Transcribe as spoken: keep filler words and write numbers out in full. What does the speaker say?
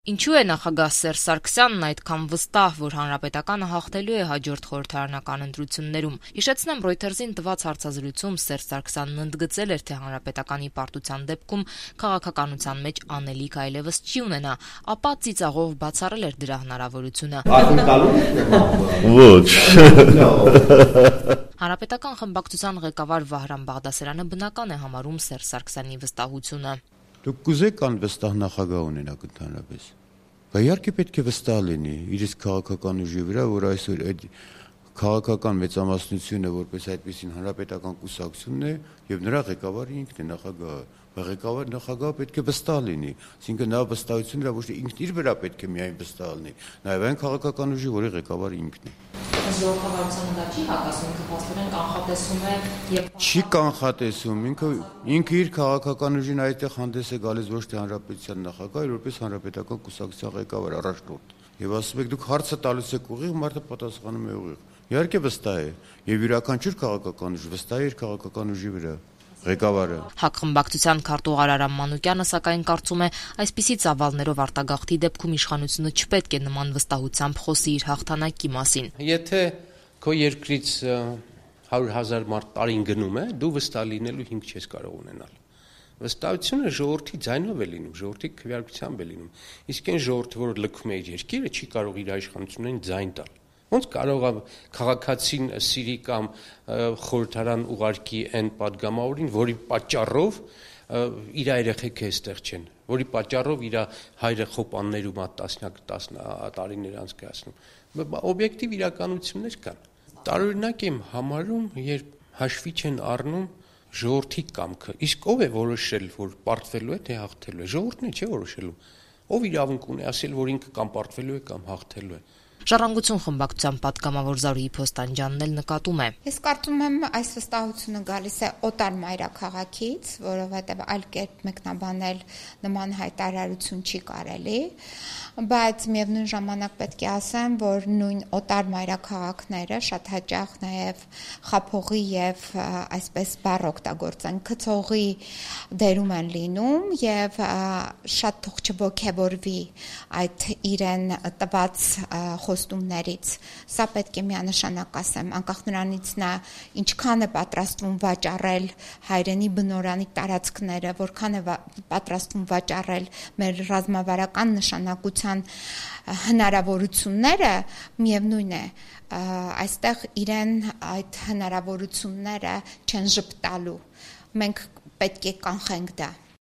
Ինչու է նախագահ Սերժ Սարգսյանն այդքան վստահ, որ Հանրապետականը հաղթելու է հաջորդ խորհրդարանական ընտրություններում։ Հիշեցնեմ, Reuters-ին տված հարցազրույցում Սերժ Սարգսյանն ընդգծել էր, թե Հանրապետականի պարտության դեպքում քաղաքականության մեջ անելիք այլևս չի ունենա, ապա ծիծաղով բացառել էր դրա հնարավորությունը։ Ոչ։ Հանրապետական խմբակցության ղեկավար Վահրամ Բաղդասարյանը բնական է համարում Սերժ Սարգսյանի վստահությունը։ Դուք կուզեք անվստահ նախագահ ունենաք ընդհանրապես։ Բայց իհարկե պետք է վստահ լինի իր քաղաքական ուժի վրա, որ այսօր այդ քաղաքական մեծամասնությունը որպես այդպեսին հանրապետական կուսակցությունն է եւ նրա ղեկավարը ինքն է նախագահը։ Ղեկավար նախագահը պետք է վստահ լինի, այսինքն նա վստահությունը դա ոչ թե ինքն իր վրա պետք է միայն վստահ լինի, նաեւ այն քաղաքական ուժի, որի ղեկավարը ինքն է։ Ժողովրդավարությունը դա չի հակասում, ինքը փաստորեն կանխատեսում է եւ չի կանխատեսում, ինքը ինքը իր քաղաքական ուժին այդտեղ հանդես է գալիս ոչ թե հանրապետության նախագահ, այլ որպես հանրապետական կուսակցության ղեկավար առաջնորդ։ Եվ ասում եք դուք հարցը տալիս եք ուղիղ, մարդը պատասխանում է ուղիղ։ Իհարկե վստահ է, եւ յուրաքանչյուր քաղաքական ուժ վստահ է իր քաղաքական ուժի վրա։ Ղեկավարը ՀԱԿ խմբակցության քարտուղար Արամ Մանուկյանը սակայն կարծում է, այսպիսի ծավալներով արտագաղթի դեպքում իշխանությունը չպետք է նման վստահությամբ խոսի իր հաղթանակի մասին։ Եթե քո երկրից հարյուր հազար մարդ տարին գնում է, դու վստահ լինելու հիմք չես կարող ունենալ։ Վստահությունը ժողովրդի ձայնով է լինում, ժողովրդի քվեարկությամբ է լինում։ Իսկ այն ժողովուրդը, որը լքում է իր երկիրը, չի կարող իր իշխանություններին ձայն տալ։ Ոնց կարող է քաղաքացին սիրի կամ խորհրդարան ուղարկի այն падգամավորին, որի պատճառով իր երեխեքը այստեղ չեն, որի պատճառով իր հայրը խոպաններում տասնյակ տարիներ անցկացնում։ Օբյեկտիվ իրականություններ կան։ Տարօրինակ եմ համարում, երբ հաշվի չեն առնում ժողովրդի կամքը։ Իսկ ով է որոշել, որ պարտվելու է, թե հաղթելու է։ Ժողովուրդն է, չէ՞ որոշելու։ Ով իրավունք ունի ասել, որ ինքը կամ պարտվելու է, կամ հաղթելու է։ Ժառանգություն խմբակցության պատգամավոր Զարուհի Փոստանջյանն էլ նկատում է։ Ես կարծում եմ այս վստահությունը գալիս է օտար մայրաքաղաքից, որովհետև այլ կերպ մեկնաբանել նման հայտարարություն չի կարելի, բայց միևնույն ժամանակ պետք է ասեմ, որ նույն օտար մայրաքաղաքները շատ հաճախ նաև խափողի եւ այսպես բառ օգտագործեն քցողի դերում են լինում եւ շատ թող չողքեվորվի այդ իրեն տված խոստումներից։ Սա պետք է միանշանակ ասեմ, անկախ նրանից նա ինչքան է պատրաստվում վաճառել հայրենի բնորանի տարածքները, որքան է պատրաստվում վաճառել մեր ռազմավարական նշանակության հնարավորությունները, միևնույն է, այստեղ իրեն այդ հնարավորությունները չեն ժպտալու։ Մենք պետք է կանխենք դա։